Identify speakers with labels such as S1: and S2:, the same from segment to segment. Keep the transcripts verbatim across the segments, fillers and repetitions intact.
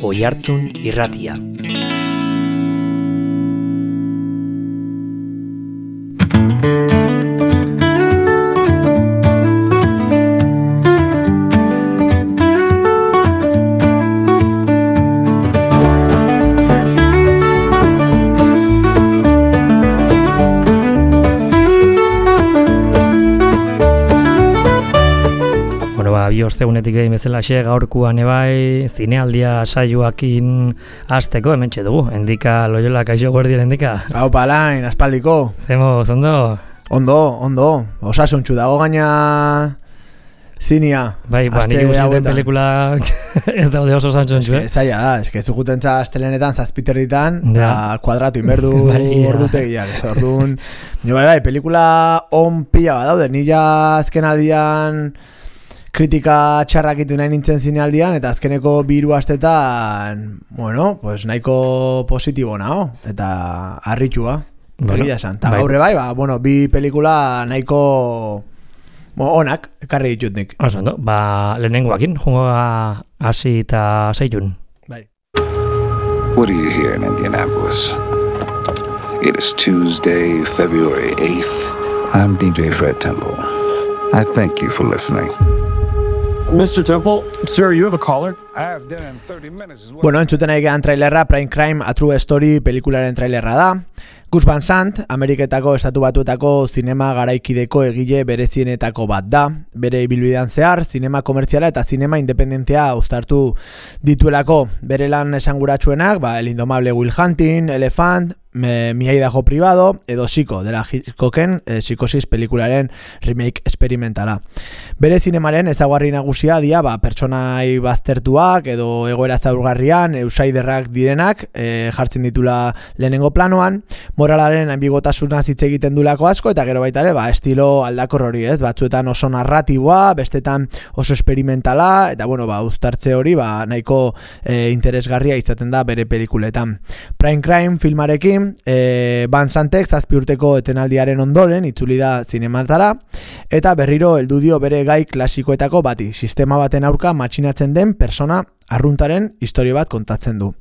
S1: Oihartzun Irratia. Bi ostegunetik egin bezalaxe gaurkoan ebai zinealdia saioakin hasteko hementxe dugu. Endika Loyola, kaixo guardian endika.
S2: Hau palain, aspaldiko.
S1: Zemo, ondo?
S2: Ondo, ondo. Osasuntxu dago gaina zinia.
S1: Bai, ba, nik ikusten pelikula ez daude oso osasuntxu, eh?
S2: Zaila da, eske zukutentza astelenetan, zazpiterritan, da kuadratu inberdu ordutegiak. Orduan, nio bai bai, pelikula on pila bat daude, nila azken aldian kritika txarrak itu nahi nintzen zinealdian, eta azkeneko biru astetan, bueno, pues nahiko positibo nago, eta harritua, egia esan. Eta gaurre bai, ba, bueno, bi pelikula nahiko bueno, onak, ekarri ditut nik.
S1: Oso, no? Ba, lehenengoakin, jungo hasi eta zeitun.
S2: Bai.
S3: What do you hear in Indianapolis? It is Tuesday, February eighth. I'm D J Fred Temple. I thank you for listening.
S4: Mister Temple, sir, you have a caller? I have dinner in thirty minutes as well.
S2: Bueno, entzuten nahi gehan trailerra, Prime Crime, A True Story pelikularen trailerra da. Gus Van Sant, Ameriketako estatu batuetako zinema garaikideko egile berezienetako bat da. Bere ibilbidean zehar, zinema komertziala eta zinema independentea uztartu dituelako. Bere lan esanguratsuenak, ba, El Indomable Will Hunting, Elephant, Me, Mi Idaho Privado, edo Psycho, dela Hitchcocken eh, Psikosis pelikularen remake experimentala. Bere zinemaren ezaguarri nagusia dia, ba, pertsonai baztertuak edo egoera zaurgarrian, eusaiderrak direnak, eh, jartzen ditula lehenengo planoan, moralaren anbigotasuna hitz egiten dulako asko, eta gero baita ere, ba, estilo aldakor hori, ez? Batzuetan oso narratiboa, bestetan oso experimentala, eta bueno, ba, uztartze hori, ba, nahiko eh, interesgarria izaten da bere pelikuletan. Prime Crime filmarekin, E, Van Santek zazpi urteko etenaldiaren ondoren itzuli da zinematara, eta berriro heldu dio bere gai klasikoetako bati, sistema baten aurka matxinatzen den persona arruntaren historio bat kontatzen du.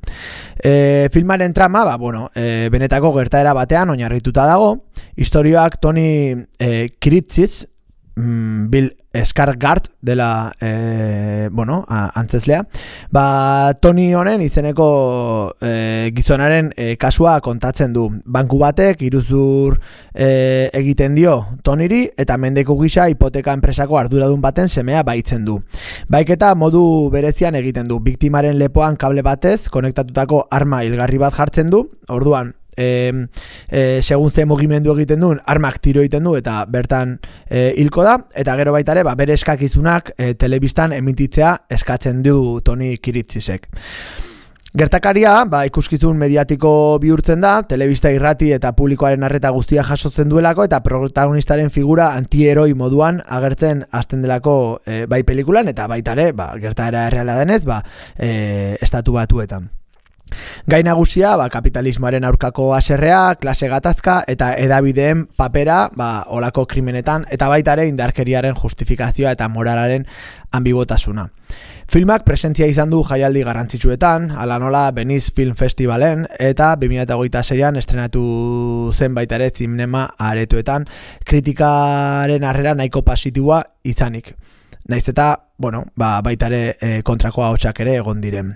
S2: E, filmaren trama, ba, bueno, e, benetako gertaera batean oinarrituta dago. Historioak Tony e, Kiritzis, Bill Skarsgård dela e, bueno, antzeslea. Ba, Tony honen izeneko e, gizonaren e, kasua kontatzen du. Banku batek iruzur e, egiten dio Tonyri eta mendeko gisa hipoteka enpresako arduradun baten semea baitzen du. Baiketa modu berezian egiten du. Biktimaren lepoan kable batez konektatutako arma hilgarri bat jartzen du. Orduan E, e, segun ze mugimendu egiten duen, armak tiro egiten du eta bertan e, hilko da, eta gero baita ere, ba, bere eskakizunak e, telebistan emititzea eskatzen du Tony Kiritzisek. Gertakaria, ba, ikuskizun mediatiko bihurtzen da, telebista irrati eta publikoaren arreta guztia jasotzen duelako, eta protagonistaren figura antieroi moduan agertzen hasten delako e, bai pelikulan, eta baita ere, ba, gertaera erreala denez, ba, e, estatu batuetan. Gai nagusia, ba, kapitalismoaren aurkako haserrea, klase gatazka eta hedabideen papera, ba, olako krimenetan, eta baita ere indarkeriaren justifikazioa eta moralaren ambigotasuna. Filmak presentzia izan du jaialdi garrantzitsuetan, ala nola Venice Film Festivalen, eta bi mila hogeita seian estrenatu zen baita ere zinema aretoetan, kritikaren harrera nahiko positiboa izanik. Naiz eta, bueno, ba, baita ere e, kontrako ahotsak ere egon diren.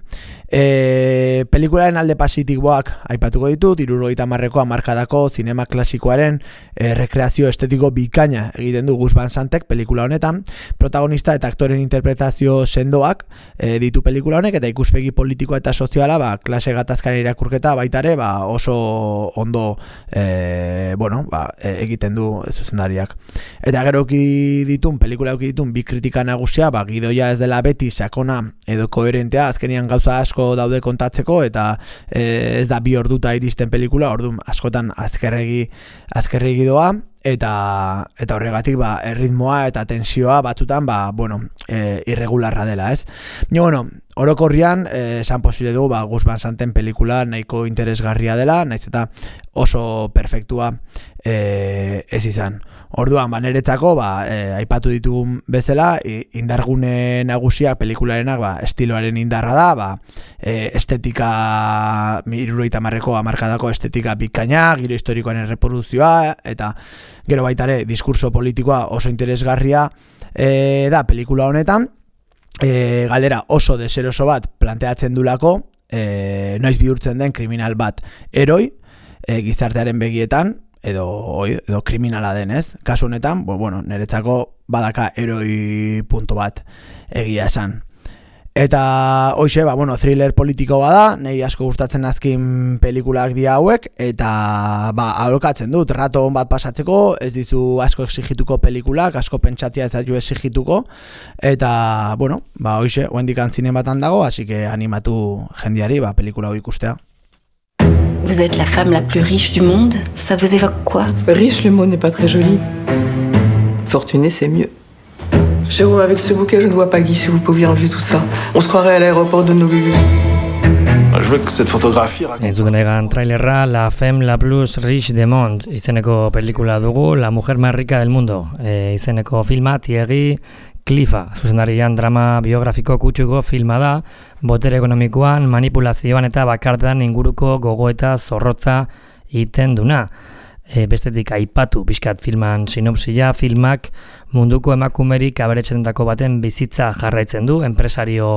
S2: E, pelikularen alde positiboak aipatuko ditut, hirurogeita hamarreko hamarkadako zinema klasikoaren e, rekreazio estetiko bikaina egiten du Gus Van Santek pelikula honetan. Protagonista eta aktoren interpretazio sendoak e, ditu pelikula honek, eta ikuspegi politikoa eta soziala, ba, klase gatazkaren irakurketa baita ere, ba, oso ondo e, bueno, ba, e, egiten du zuzendariak. Eta gero euki ditun, pelikula euki ditun bi kritika nagusia, ba, gidoia ez dela beti sakona edo koherentea, azkenian gauza asko daude kontatzeko, eta e, ez da bi orduta iristen pelikula, ordun askotan azkerregi azkerregi doa, eta eta horregatik ba erritmoa eta tensioa batzutan ba bueno, e, irregularra dela, ez? Ni bueno, orokorrian, eh, esan posible dugu, ba, Gus Van Santen pelikula nahiko interesgarria dela, naiz eta oso perfektua eh, ez izan. Orduan, ba, niretzako, ba, eh, aipatu ditugun bezala, indargune nagusiak pelikularenak, ba, estiloaren indarra da, ba, eh, estetika, hirurogeita hamarreko hamarkadako estetika bikaina, giro historikoaren reproduzioa, eta gero baitare, diskurso politikoa oso interesgarria eh, da pelikula honetan, eh, galdera oso deseroso bat planteatzen dulako, eh, noiz bihurtzen den kriminal bat eroi, eh, gizartearen begietan, edo, edo kriminala denez. Kasu honetan, bueno, niretzako badaka eroi punto bat egia esan. Eta hoxe, ba, bueno, thriller politiko bada, nahi asko gustatzen azkin pelikulak dia hauek, eta ba, alokatzen dut, rato on bat pasatzeko, ez dizu asko exigituko pelikulak, asko pentsatzea ez daizu exigituko, eta, bueno, ba, hoxe, oendikan zinematan dago, así que animatu jendiari, ba, pelikula hau ikustea.
S5: Vous êtes la femme la plus riche du monde. Ça vous évoque quoi?
S6: Riche, le mot n'est pas très joli. Fortuné, c'est mieux. Jérôme, avec ce bouquet, je ne vois pas Guy si vous pouviez enlever tout ça. On se croirait à l'aéroport de Honolulu.
S7: Je veux que cette photographie raconte...
S1: Entzuten egan trailerra La Femme la plus riche du monde izeneko pelikula dugu, La mujer más rica del mundo. E, izeneko filma Thierry Cliffa, zuzendarian drama biografiko kutsuko filma da, botere ekonomikoan, manipulazioan eta bakardan inguruko gogoeta zorrotza iten duna. E, bestetik aipatu pixkat filman sinopsia, filmak munduko emakumerik aberetxetentako baten bizitza jarraitzen du, enpresario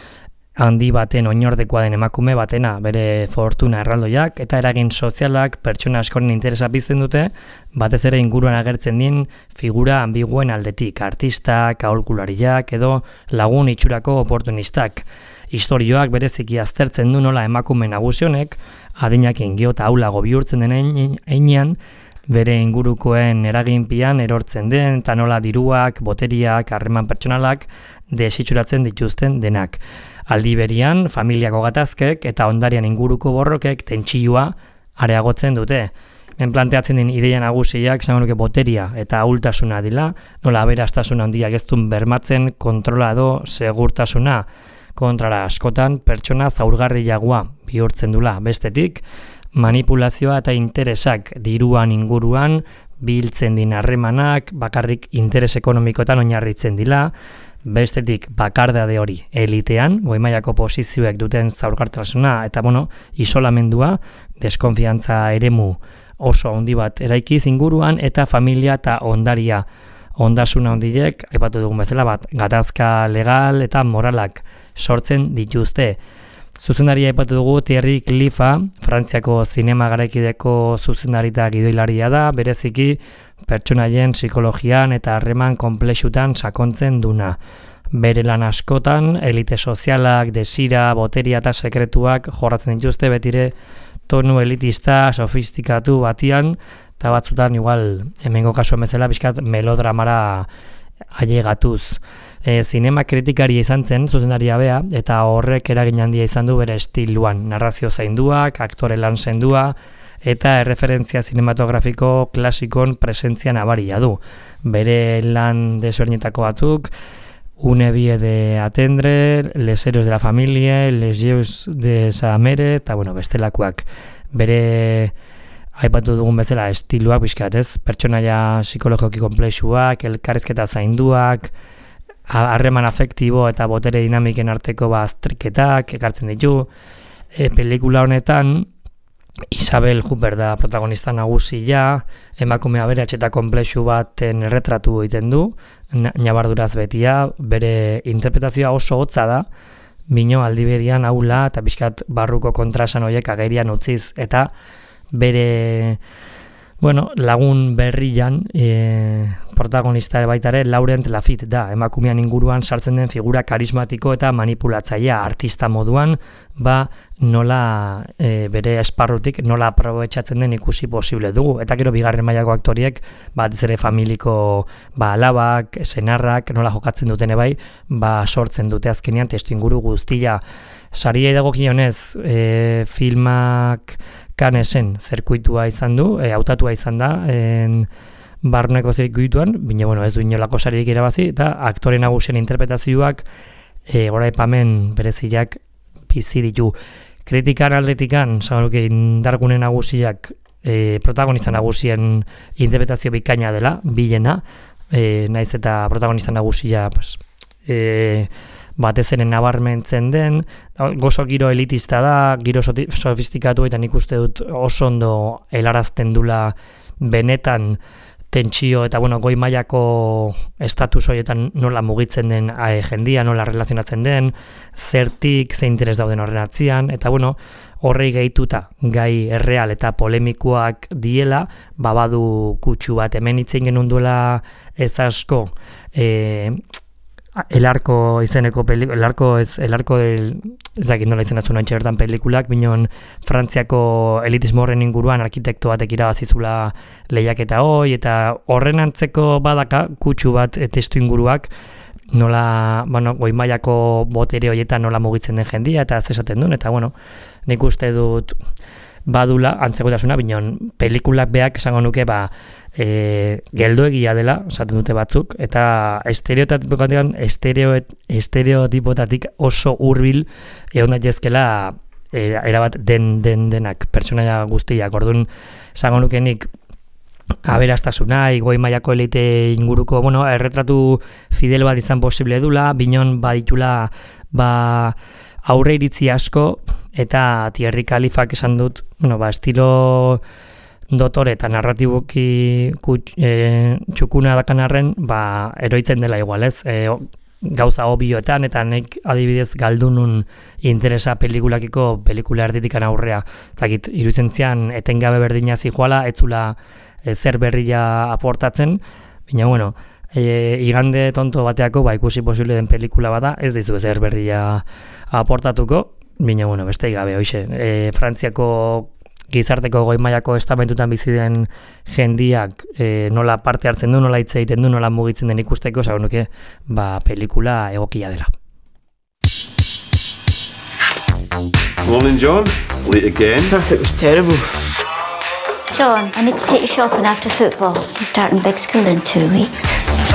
S1: handi baten oinordekoa den emakume batena bere fortuna erraldoiak eta eragin sozialak pertsona askoren interesa pizten dute, batez ere inguruan agertzen dien figura ambiguen aldetik, artistak, aholkulariak edo lagun itxurako oportunistak. Historioak bereziki aztertzen du nola emakume nagusionek, adinakin geota aulago bihurtzen den heinean, bere ingurukoen eraginpian erortzen den eta nola diruak, boteriak, harreman pertsonalak desitxuratzen dituzten denak. Aldi berian, familiako gatazkek eta ondarian inguruko borrokek tentsioa areagotzen dute. Men planteatzen den ideia nagusiak esango nuke boteria eta ahultasuna dela, nola aberastasuna handiak ez duen bermatzen kontrola edo segurtasuna. Kontrara askotan pertsona zaurgarriagoa bihurtzen dula. Bestetik, manipulazioa eta interesak diruan inguruan biltzen din harremanak bakarrik interes ekonomikoetan oinarritzen dila. Bestetik bakardade hori elitean, goi-mailako posizioek duten zaurgartasuna eta bueno, isolamendua, deskonfiantza eremu oso handi bat eraikiz inguruan eta familia eta ondaria ondasuna handiek, aipatu dugun bezala bat, gatazka legal eta moralak sortzen dituzte. Zuzendaria aipatu dugu Thierry Cliffa, Frantziako zinema garaikideko zuzendari eta gidoilaria da, bereziki pertsonaien psikologian eta harreman konplexutan sakontzen duna. Bere lan askotan, elite sozialak, desira, boteria eta sekretuak jorratzen dituzte betire tonu elitista, sofistikatu batian, eta batzutan igual hemengo kasuen bezala bizkat melodramara ailegatuz. E, zinema kritikaria izan zen zuzendaria bea, eta horrek eragin handia izan du bere estiluan, narrazio zainduak, aktore lan sendua, eta erreferentzia zinematografiko klasikon presentzia nabaria du. Bere lan desberdinetako batzuk, Une vie de Atendre, Les héros de la familia, Les jeux de sa mère, eta bueno, bestelakoak. Bere aipatu dugun bezala estiluak bizkat, ez? Pertsonaia psikologikoki konplexuak, elkarrizketa zainduak, harreman afektibo eta botere dinamiken arteko baztriketak ekartzen ditu. E, pelikula honetan Isabel Huppert da protagonista nagusia, emakume aberats eta konplexu baten erretratu egiten du, nabarduraz betia, bere interpretazioa oso hotza da, bino aldi berian aula eta pixkat barruko kontrasan horiek agerian utziz, eta bere bueno, lagun berrian e, protagonista baitare Laurent Lafitte da, emakumean inguruan sartzen den figura karismatiko eta manipulatzailea artista moduan, ba nola e, bere esparrutik nola aprobetxatzen den ikusi posible dugu. Eta gero bigarren mailako aktoriek batez ere familiko ba, alabak, senarrak, nola jokatzen duten bai, ba sortzen dute azkenean testu inguru guztia. Saria dagokionez e, filmak Canesen zirkuitua izan du, e, hautatua izan da, en barneko zirkuituan, bine, bueno, ez du inolako saririk irabazi, eta aktore nagusien interpretazioak e, goraipamen bereziak bizi ditu. Kritikan aldetikan, zagonuke indargune nagusiak e, protagonista nagusien interpretazio bikaina dela, bilena, e, naiz eta protagonista nagusia pues, e, batez ere nabarmentzen den, gozo giro elitista da, giro sofistikatu eta nik uste dut oso ondo helarazten dula benetan tentsio eta bueno, goi mailako estatus horietan nola mugitzen den e, jendia, nola relazionatzen den, zertik, ze interes dauden horren atzian, eta bueno, horrei gehituta gai erreal eta polemikoak diela, babadu kutsu bat hemen itzen genuen duela ez asko, e, El Arco izeneko pelikula, El Arco ez, El Arco del, ez dakit nola izena zuen antxe bertan pelikulak, binon Frantziako elitismo horren inguruan arkitekto batek irabazizula lehiaketa hoi, eta horren antzeko badaka kutsu bat testu inguruak, nola, bueno, goi mailako botere horietan nola mugitzen den jendia, eta zesaten duen, eta bueno, nik uste dut badula antzekotasuna, binon pelikulak beak esango nuke ba e, geldo egia dela, esaten dute batzuk, eta estereotipotatik, estereo, estereotipotatik oso hurbil egon daitezkela erabat den, den denak, pertsonaia guztiak, orduan esango nuke nik aberastasuna, goi mailako elite inguruko, bueno, erretratu fidel bat izan posible dula, binon baditula ba aurre iritzi asko, eta Thierry Kalifak esan dut, bueno, ba, estilo dotore eta narratiboki kut, e, txukuna dakan arren, ba, eroitzen dela igual, ez? E, gauza obioetan, eta nek adibidez galdunun interesa pelikulakiko pelikula erditikan aurrea. Zakit, iruditzen zian, etengabe berdina zijoala, etzula e, zer berria aportatzen, baina, bueno, E, igande tonto bateako ba, ikusi posible den pelikula bada, ez dizu ezer berria aportatuko, baina bueno, beste gabe hoixe. E, Frantziako gizarteko goi mailako estamentutan bizi den jendiak e, nola parte hartzen du, nola hitz egiten du, nola mugitzen den ikusteko, esango nuke ba, pelikula egokia dela.
S8: Morning, John. Late again.
S6: Traffic was terrible.
S9: John, I need to take you shopping after football. I'm starting big school in two weeks.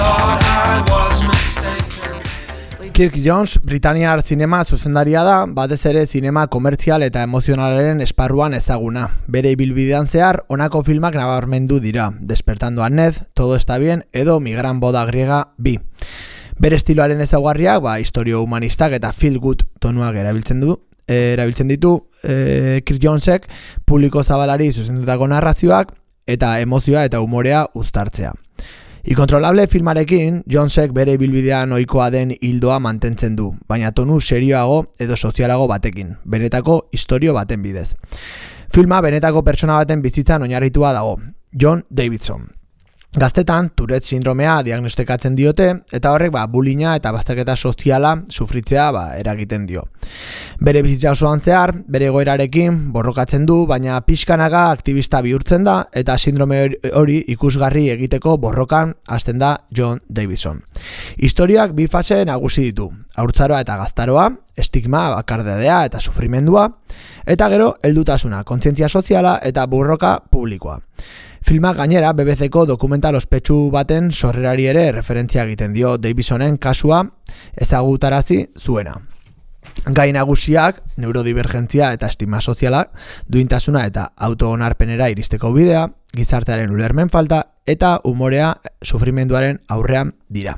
S2: Kirk Jones, Britaniar zinema zuzendaria da, batez ere zinema komertzial eta emozionalaren esparruan ezaguna. Bere ibilbidean zehar, honako filmak nabarmendu dira, Despertando a Ned, Todo está bien, edo Mi gran boda griega bi. Bere estiloaren ezaugarriak, ba, historio humanistak eta feel good tonuak erabiltzen du, erabiltzen ditu e, Kirk Jonesek publiko zabalari zuzendutako narrazioak eta emozioa eta umorea uztartzea. Inkontrolable filmarekin Jonesek bere ibilbidean ohikoa den hildoa mantentzen du, baina tonu serioago edo sozialago batekin, benetako istorio baten bidez. Filma benetako pertsona baten bizitzan oinarritua dago, John Davidson. Gaztetan, Tourette sindromea diagnostikatzen diote, eta horrek ba, bullyinga eta bazterketa soziala sufritzea ba, eragiten dio. Bere bizitza osoan zehar, bere egoerarekin borrokatzen du, baina pixkanaga aktivista bihurtzen da, eta sindrome hori ikusgarri egiteko borrokan hasten da John Davidson. Historiak bi fase nagusi ditu, haurtzaroa eta gaztaroa, estigma, bakardadea eta sufrimendua, eta gero heldutasuna, kontzientzia soziala eta borroka publikoa. Filmak gainera B B C-ko dokumental ospetsu baten sorrerari ere referentzia egiten dio Davidsonen kasua ezagutarazi zuena. Gai nagusiak, neurodivergentzia eta estigma sozialak, duintasuna eta auto-onarpenera iristeko bidea, gizartearen ulermen falta eta umorea sufrimenduaren aurrean dira.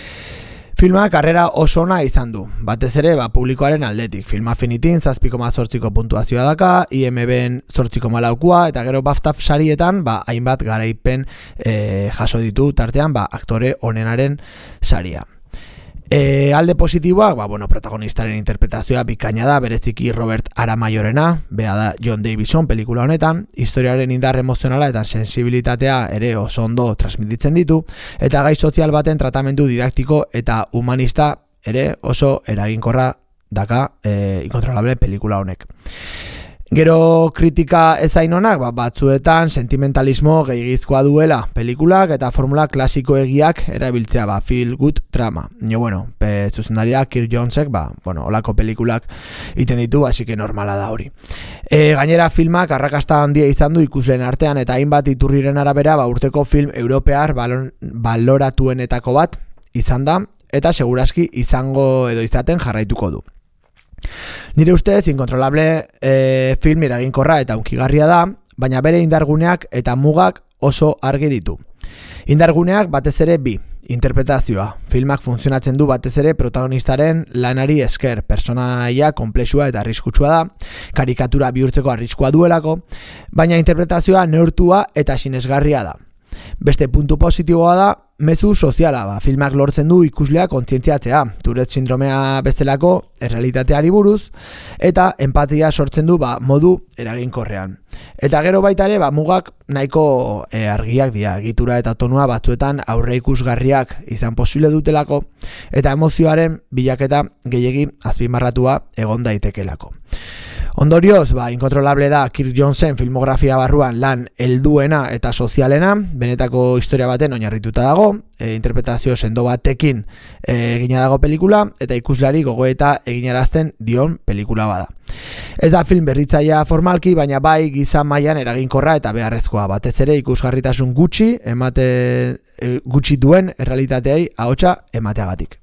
S2: Filmak karrera oso ona izan du, batez ere ba, publikoaren aldetik. Film Affinitin zazpi koma zortziko puntuazioa daka, I M D B-en zortzi koma laukua, eta gero BAFTA sarietan ba, hainbat garaipen e, jaso ditu tartean ba, aktore onenaren saria. E, alde positiboak, ba, bueno, protagonistaren interpretazioa bikaina da, bereziki Robert Aramaiorena, bea da John Davidson pelikula honetan, historiaren indar emozionala eta sensibilitatea ere oso ondo transmititzen ditu, eta gai sozial baten tratamendu didaktiko eta humanista ere oso eraginkorra daka e, inkontrolable pelikula honek. Gero kritika ezain onak, ba, batzuetan sentimentalismo gehiagizkoa duela pelikulak eta formula klasiko egiak erabiltzea, ba, feel good drama. Nio, bueno, pe, zuzendaria Kirk Jonesek, ba, bueno, olako pelikulak iten ditu, así que normala da hori. E, gainera filmak arrakasta handia izan du ikusleen artean eta hainbat iturriren arabera, ba, urteko film europear balon, baloratuenetako bat izan da, eta seguraski izango edo izaten jarraituko du. Nire ustez, Inkontrolable e, film eraginkorra eta unkigarria da, baina bere indarguneak eta mugak oso argi ditu. Indarguneak batez ere bi, interpretazioa. Filmak funtzionatzen du batez ere protagonistaren lanari esker, personaia konplexua eta arriskutsua da, karikatura bihurtzeko arriskua duelako, baina interpretazioa neurtua eta sinesgarria da. Beste puntu positiboa da, mezu soziala, ba, filmak lortzen du ikuslea kontzientziatzea, Tourette sindromea bestelako errealitateari buruz, eta empatia sortzen du ba, modu eraginkorrean. Eta gero baita ere, ba, mugak nahiko e, argiak dira, egitura eta tonua batzuetan aurre ikusgarriak izan posible dutelako, eta emozioaren bilaketa gehiegi azpimarratua egon daitekelako. Ondorioz, ba, Inkontrolable da Kirk Jonesen filmografia barruan lan helduena eta sozialena, benetako historia baten oinarrituta dago, e, interpretazio sendo batekin e, egina dago pelikula, eta ikuslari gogoeta eginarazten dion pelikula bada. Ez da film berritzailea formalki, baina bai giza mailan eraginkorra eta beharrezkoa, batez ere ikusgarritasun gutxi emate e, gutxi duen errealitateei ahotsa emateagatik.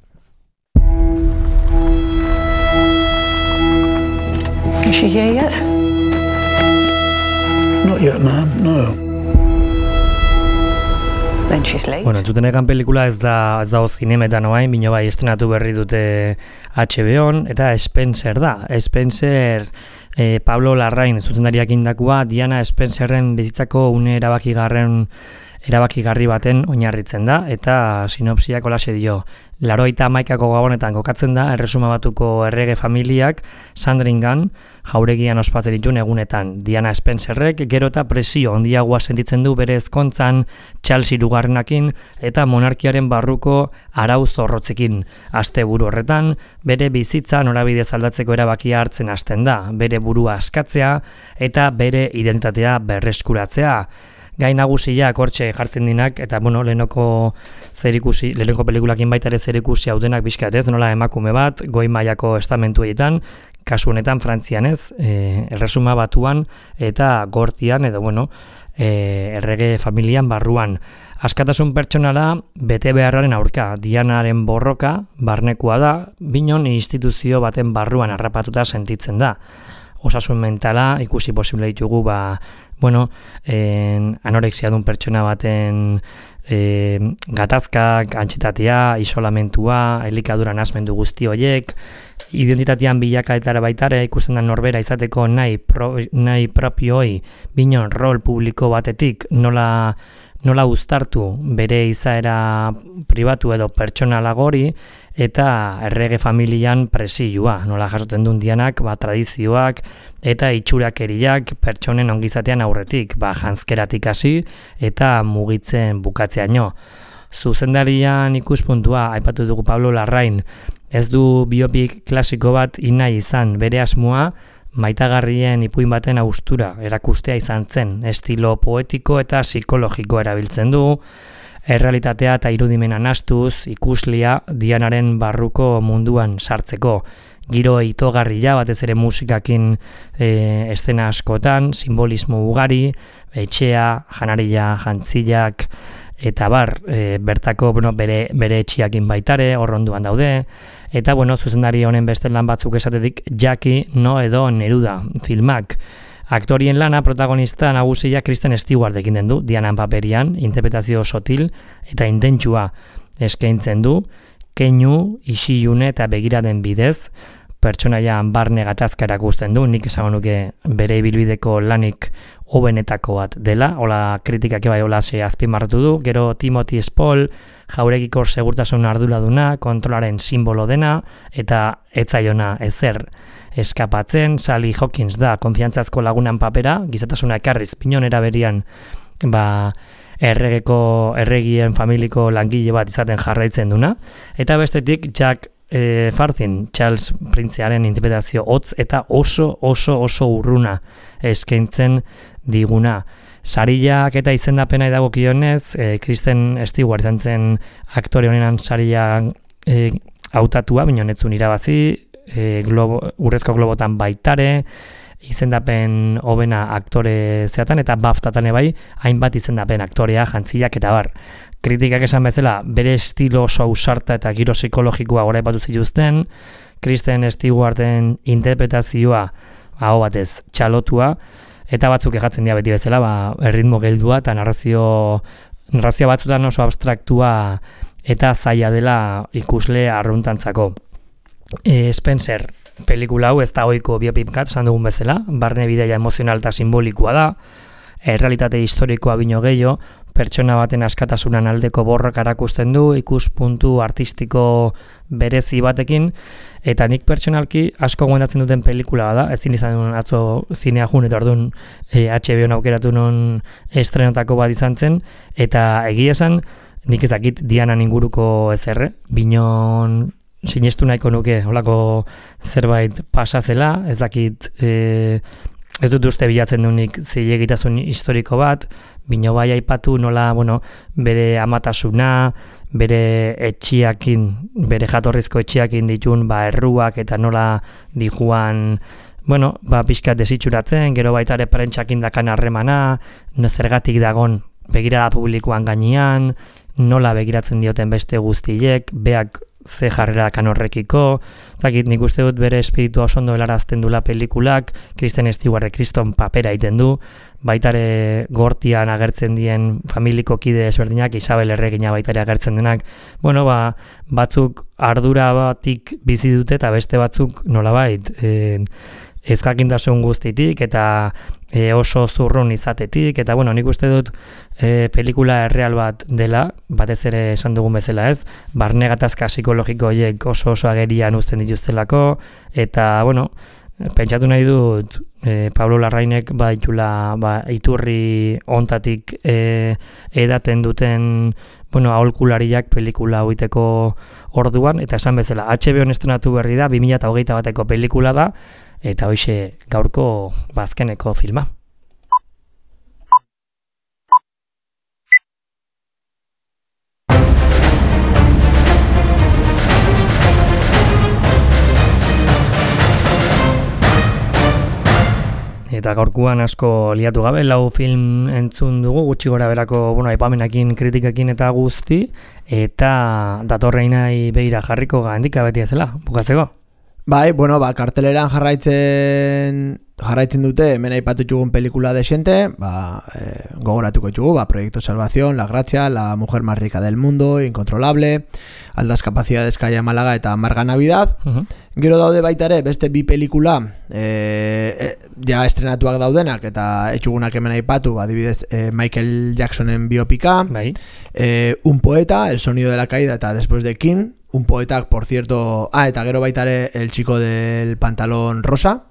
S10: Is she here yet?
S11: Not yet, ma'am, no.
S10: Then she's late.
S1: Bueno, entzuten egan pelikula ez da ez dago zinemetan oain, bino bai estrenatu berri dute H B On, eta Spencer da. Spencer, eh, Pablo Larrain zuzendariak indakua, Diana Spencerren bizitzako une erabakigarren erabakigarri baten oinarritzen da, eta sinopsiak holaxe dio. Laroita hamaikako gabonetan kokatzen da, Erresuma Batuko errege familiak Sandringan jauregian ospatzen dituen egunetan. Diana Spencerrek gero eta presio handiagoa sentitzen du bere ezkontzan Charles hirugarrenakin eta monarkiaren barruko arau zorrotzekin. Asteburu horretan, bere bizitza norabidez aldatzeko erabakia hartzen hasten da, bere burua askatzea eta bere identitatea berreskuratzea. Gai nagusiak hortxe jartzen dinak, eta bueno, lehenoko zerikusi, lehenoko pelikulakin baita ere zerikusi haudenak bizkat ez, nola emakume bat, goi mailako estamentuetan, kasu honetan Frantzian ez, e, Erresuma Batuan eta Gortian, edo bueno, e, errege familian barruan. Askatasun pertsonala bete beharraren aurka, Dianaren borroka, barnekoa da, binon instituzio baten barruan harrapatuta sentitzen da. Osasun mentala ikusi posible ditugu, ba, bueno, en, anorexia dun pertsona baten e, gatazkak, antxitatea, isolamentua, elikadura nasmendu guzti horiek, identitatean bilakaetara baitare ikusten da norbera izateko nahi, pro, nahi propioi, binon rol publiko batetik nola, nola uztartu bere izaera pribatu edo pertsonalagori, eta errege familian presioa, nola jasotzen duen Dianak, ba, tradizioak eta itxurakeriak pertsonen ongizatean aurretik, ba, janzkeratik hasi eta mugitzen bukatzeaino. Zuzendarian ikuspuntua, aipatu dugu Pablo Larrain, ez du biopik klasiko bat inai izan, bere asmoa maitagarrien ipuin baten austura erakustea izan zen, estilo poetiko eta psikologiko erabiltzen du, errealitatea eta irudimena nastuz, ikuslia Dianaren barruko munduan sartzeko. Giro itogarria batez ere musikakin e, estena askotan, simbolismo ugari, etxea, janaria, jantzilak, eta bar, e, bertako bueno, bere, bere etxiakin baitare, horronduan daude, eta bueno, zuzendari honen beste lan batzuk esatetik Jackie, no edo Neruda filmak. Aktorien lana protagonista nagusia Kristen Stewartekin den du, Dianan paperian, interpretazio sotil eta intentsua eskaintzen du, keinu, isilune eta begiraden bidez, pertsonaian barne gatazka erakusten du, nik esango nuke bere ibilbideko lanik hobenetako bat dela, hola kritikak bai hola se azpimarratu du, gero Timothy Spall, jauregiko segurtasun arduraduna, kontrolaren simbolo dena, eta etzaiona ezer eskapatzen, Sally Hawkins da konfiantzazko lagunan papera, gizatasuna ekarriz, pinonera berian, ba, erregeko, erregien familiko langile bat izaten jarraitzen duna, eta bestetik Jack e, Farthing, Charles Printzearen interpretazio hotz eta oso, oso, oso urruna eskaintzen diguna. Sariak eta izendapena edagokionez, e, Kristen Stewart izan zen aktore honenan sariak e, hautatua, bino netzun irabazi, E, globo, urrezko globotan baitare, izendapen hobena aktore zeatan, eta BAFTatan bai, hainbat izendapen aktorea, jantziak eta bar. Kritikak esan bezala, bere estilo oso ausarta eta giro psikologikoa goraipatu zituzten, Kristen Stewarten interpretazioa aho batez txalotua, eta batzuk ejatzen dira beti bezala, ba, erritmo geldua eta narrazio, narrazio batzutan oso abstraktua eta zaila dela ikusle arruntantzako. E, Spencer, pelikula hau ez da ohiko biopic bat, esan dugun bezala, barne bidaia emozional eta simbolikoa da, errealitate historikoa bino gehiago, pertsona baten askatasunan aldeko borrak erakusten du, ikuspuntu artistiko berezi batekin, eta nik pertsonalki asko gomendatzen duten pelikula da, ezin izan duen atzo zinea jun, eta orduan e, H B O aukeratu non estrenotako bat izan zen, eta egia esan, nik ez dakit Dianan inguruko ezerre, binon sinestu nahiko nuke, holako zerbait pasa zela, ez dakit... E, Ez dut uste bilatzen duenik zilegitasun historiko bat, bino bai aipatu nola, bueno, bere amatasuna, bere etxiakin, bere jatorrizko etxiakin ditun, ba, erruak eta nola dijuan, bueno, ba, pixkat desitxuratzen, gero baita ere prentxakin dakan harremana, no zergatik dagon begirada publikoan gainean, nola begiratzen dioten beste guztiek, beak ze jarrerakan horrekiko, zakit nik uste dut bere espiritua oso ondo helarazten dula pelikulak, Kristen Stewartek kriston papera egiten du, baitare gortian agertzen dien familiko kide ezberdinak, Isabel erregina baitare agertzen denak, bueno, ba, batzuk ardura batik bizi dute eta beste batzuk nolabait, e, ezjakintasun guztitik eta e, oso zurrun izatetik, eta bueno, nik uste dut e, pelikula erreal bat dela, batez ere esan dugun bezala ez, barne gatazka psikologiko horiek oso oso agerian uzten dituztelako, eta bueno, pentsatu nahi dut e, Pablo Larrainek baitula ba, iturri ontatik e, edaten duten bueno, aholkulariak pelikula hoiteko orduan, eta esan bezala, H B O estrenatu berri da, bi mila hogeita bateko pelikula da, eta hoxe gaurko bazkeneko filma. Eta gaurkuan asko liatu gabe, lau film entzun dugu, gutxi gora berako bueno, aipamenakin, kritikakin eta guzti, eta datorreinai begira jarriko handika beti ezela, bukatzeko.
S2: Bai, bueno, ba, karteleran jarraitzen jarraitzen dute, hemen aipatu txugun pelikula desente, ba, e, gogoratuko txugu, ba, Proyecto Salvación, La Gracia, La Mujer Más Rica del Mundo, Incontrolable, Altas Capacidades Calle Málaga eta Amarga Navidad. Uh-huh. Gero daude baita ere, beste bi pelikula e, e, ja estrenatuak daudenak, eta etxugunak hemen aipatu, ba, adibidez, e, Michael Jacksonen biopika, bai. e, Un Poeta, El Sonido de la Caída eta Después de King, Un Poeta, por cierto, ah, eta gero baita ere El Chico del Pantalón Rosa,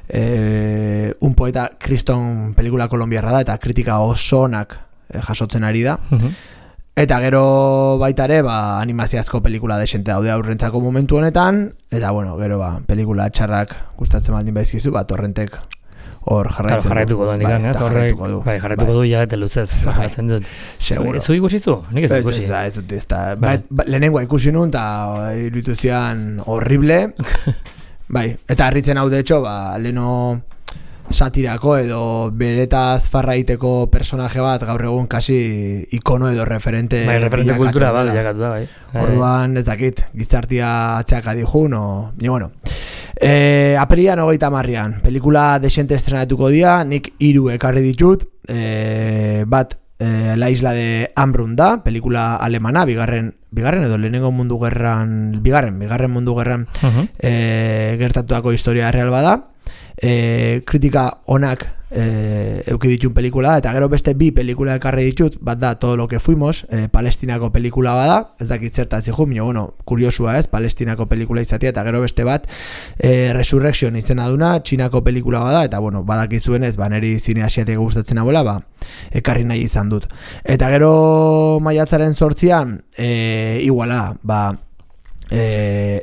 S2: eh, Un Poeta kriston pelikula kolombiarra da, eta kritika osonak eh, jasotzen ari da. Uh-huh. Eta gero baita ere, ba, animaziazko pelikula desente daude aurrentzako momentu honetan, eta bueno, gero ba, pelikula txarrak gustatzen baldin baizkizu, ba, torrentek hor jarraitzen
S1: claro, jarraituko du. Bai, bai, jarraituko du. Bai, jarraituko du ja eta luzez, jarraitzen dut.
S2: Seguro.
S1: Zu ikusizu? Nik ez ikusi.
S2: Ez, ez dut, ez da. Bai. Ba, lehenengoa ikusi nun, eta iruditu zian horrible. Bai, eta harritzen hau de hecho, ba, leno satirako edo beretaz farraiteko personaje bat gaur egun kasi ikono edo referente.
S1: Bai, referente kultura, bai, jakatu da, bai.
S2: Orduan, ez dakit, gizartia atxeak adijun, o... Ni, bueno... E, aperian hogeita marrian, pelikula desente estrenatuko dia, nik hiru ekarri ditut, e, bat e, La Isla de Ambrun da, pelikula alemana, bigarren, bigarren edo lehenengo mundu gerran, bigarren, bigarren mundu gerran uh-huh. e, gertatutako historia real bada, e, kritika onak e, euki ditun pelikula da, eta gero beste bi pelikula ekarri ditut, bat da Todo lo que fuimos, e, Palestinako pelikula bada, ez dakit zertaz zihu, mino, bueno, kuriosua ez, Palestinako pelikula izatea, eta gero beste bat e, Resurrection izena duna, Txinako pelikula bada, eta bueno, badakizuen ez, ba, neri zine asiatik gustatzen abuela, ba, ekarri nahi izan dut. Eta gero maiatzaren zortzian, e, iguala, ba, e,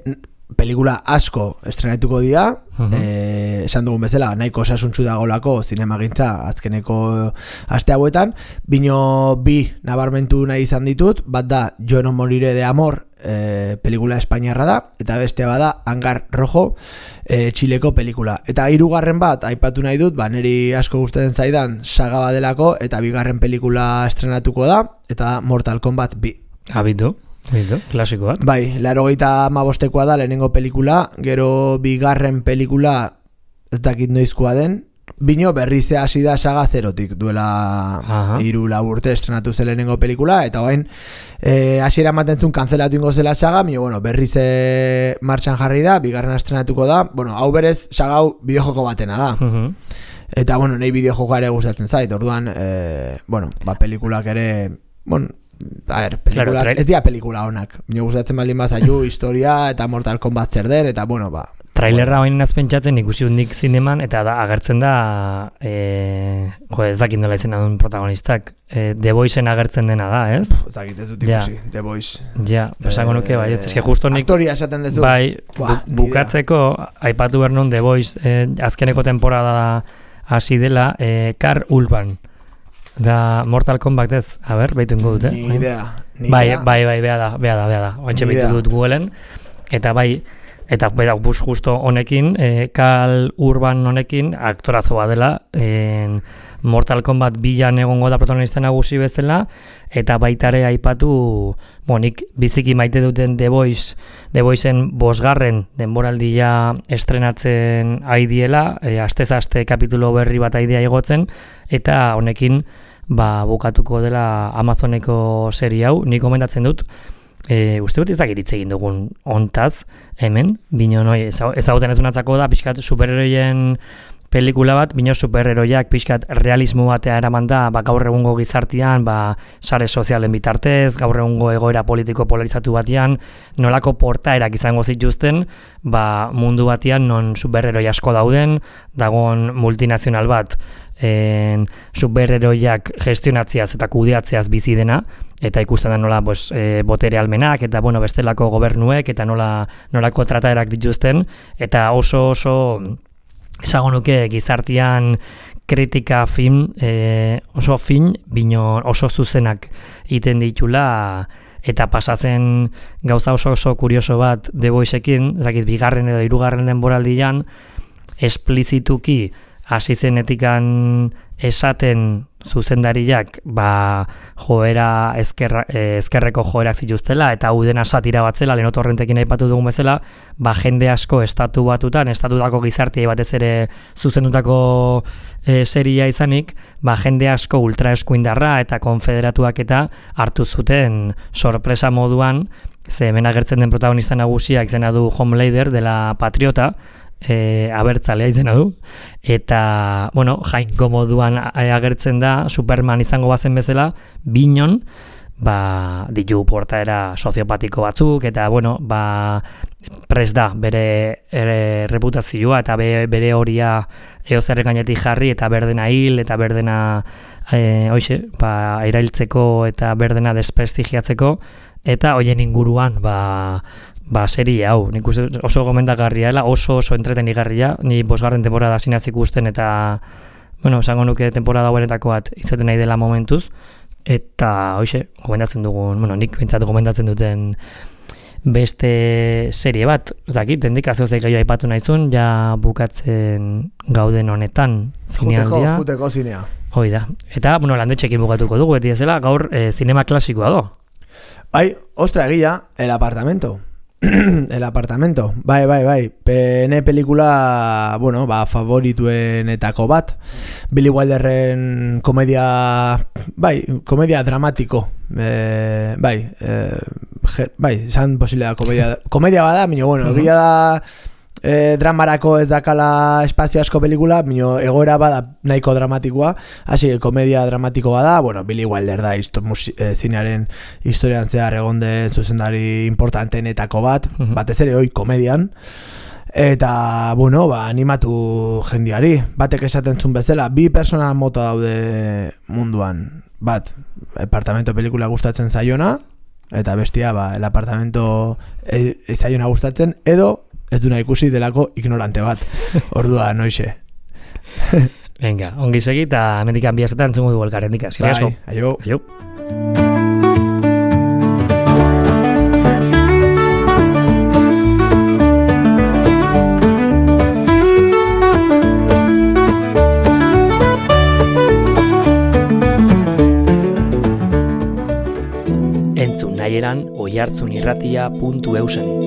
S2: pelikula asko estrenatuko dira,
S1: uh-huh.
S2: eh, esan dugun bezala, nahiko osasuntsu dagolako zinemagintza azkeneko aste hauetan, bino bi nabarmentu nahi izan ditut, bat da Yo no moriré de amor, eh, pelikula espainiarra da, eta bestea bada Hangar Rojo, eh, Txileko pelikula. Eta hirugarren bat, aipatu nahi dut, ba, niri asko gustatzen zaidan saga badelako, eta bigarren pelikula estrenatuko da, eta Mortal Kombat bi.
S1: Abitu. Bido, klasiko bat.
S2: Bai, laurogeita hamabostekoa da lehenengo pelikula, gero bigarren pelikula ez dakit noizkoa den, bino berriz hasi da saga zerotik, duela hiru lau urte estrenatu zen lehenengo pelikula, eta orain eh, hasiera ematen zuen kanzelatu ingo zela saga, bino bueno, berriz e, martxan jarri da, bigarren estrenatuko da, bueno, hau berez saga hau bideojoko batena da.
S1: Uh-huh.
S2: Eta bueno, nahi bideojokoa ere gustatzen zait, orduan, eh, bueno, ba pelikulak ere, bueno, a ver, pelikula, claro, ez dira pelikula honak. Bino gustatzen baldin bazaiu, historia eta Mortal Kombat zer den, eta bueno, ba...
S1: Trailerra baina nazpentsatzen ikusi hundik zineman, eta da, agertzen da, e, jo, ez dakit nola izena duen protagonistak, e, The Voicen agertzen dena da, ez?
S2: Ez dakit ez dut ikusi, ja. The Voice.
S1: Ja, esango nuke, bai, ez que justo nik...
S2: Aktoria esaten dezu.
S1: Bai, bu, bukatzeko, aipatu behar nun The Voice, e, azkeneko temporada hasi dela, e, Karl Urban. Da Mortal Kombat ez, a ber, baitu ingo dut, eh?
S2: Ni idea, ni
S1: bai,
S2: idea.
S1: Bai, bai, bea da, bea da, bea da. Ointxe baitu dut Googleen, eta bai, eta bera, bus justo honekin, eh, Karl Urban honekin, aktorazoa dela, en Mortal Kombat bilan egongo da protagonista nagusi bezala, eta baitare aipatu, bonik biziki maite duten The Voice, The Voicen bosgarren denboraldia estrenatzen aidiela, e, astez aste kapitulo berri bat aidea igotzen, eta honekin ba, bukatuko dela Amazoneko serie hau, nik komendatzen dut, e, uste dut ez dakit hitz egin dugun ontaz, hemen, bino noi, ezagutzen ez unatzako da, pixkat superheroien pelikula bat, bino superheroiak pixkat realismo batea eraman da, ba, gaur egungo gizartian, ba, sare sozialen bitartez, gaur egungo egoera politiko polarizatu batean, nolako portaerak izango zituzten, ba, mundu batean non superheroi asko dauden, dagoen multinazional bat, en, superheroiak gestionatziaz eta kudeatzeaz bizi dena, eta ikusten da nola pues, e, botere almenak, eta bueno, bestelako gobernuek, eta nola, nolako trataerak dituzten, eta oso oso esago nuke gizartian kritika film, e, oso fin, bino oso zuzenak iten ditula, eta pasatzen gauza oso oso kurioso bat The Voiceekin, ezakit bigarren edo hirugarren denboraldian, esplizituki hasi zenetikan esaten zuzendariak ba, joera ezkerra, eh, ezkerreko joerak zituztela eta hau dena satira batzela, lehen otorrentekin aipatu dugun bezala, ba, jende asko estatu batutan, estatutako gizartiei batez ere zuzendutako e, seria izanik, ba, jende asko ultraeskuindarra eta konfederatuak eta hartu zuten sorpresa moduan, ze hemen agertzen den protagonista nagusiak izena du Homelander dela Patriota, E, abertzalea izena du, eta bueno, jainko moduan agertzen da Superman izango bazen bezala, binon ba, ditu portaera soziopatiko batzuk, eta bueno, ba, pres da bere, bere reputazioa eta be, bere horia eozerren gainetik jarri eta berdena hil eta berdena e, oixe, ba, erailtzeko eta berdena desprestigiatzeko, eta hoien inguruan ba, ba, serie hau, nik uste oso gomendagarria, oso oso entretenigarria, ni bosgarren temporada sinaz ikusten eta, bueno, esango nuke temporada hauenetako bat izaten nahi dela momentuz, eta, hoxe, gomendatzen dugun, bueno, nik bintzat gomendatzen duten beste serie bat, ez dakit, hendik azeozeik gehiago aipatu nahizun, ja bukatzen gauden honetan zinealdia.
S2: Juteko, juteko zinea.
S1: Hoi da, eta, bueno, landetxekin bukatuko dugu, beti ezela, gaur e, zinema klasikoa do.
S2: Bai, ostra egia, El Apartamento. El Apartamento, bai, bai, bai, pene pelikula, bueno, ba, favorituenetako bat, Billy Wilderren komedia, bai, komedia dramatiko, e, bai, e, je, bai, izan posible da komedia, komedia bada, minio, bueno, egia da, e, dramarako ez dakala espazio asko pelikula, minio, egoera bada nahiko dramatikoa, hasi komedia dramatiko bada, bueno, Billy Wilder da histo, musi, e, zinearen historian zehar egon den zuzendari importantenetako bat, uh-huh. batez ere hoi komedian, eta, bueno, ba, animatu jendiari, batek esaten zuen bezala, bi persona mota daude munduan, bat, Apartamento pelikula gustatzen zaiona, eta bestia ba, el apartamento ez, ez zaiona gustatzen, edo ez duna ikusi delako ignorante bat. Ordua, noixe.
S1: Venga, ongi segi eta hemendik biazetan entzungo dugu elkarren dikaz.
S2: Bai, aio.
S1: Aio. Entzun nahieran oihartzunirratia puntu eusen.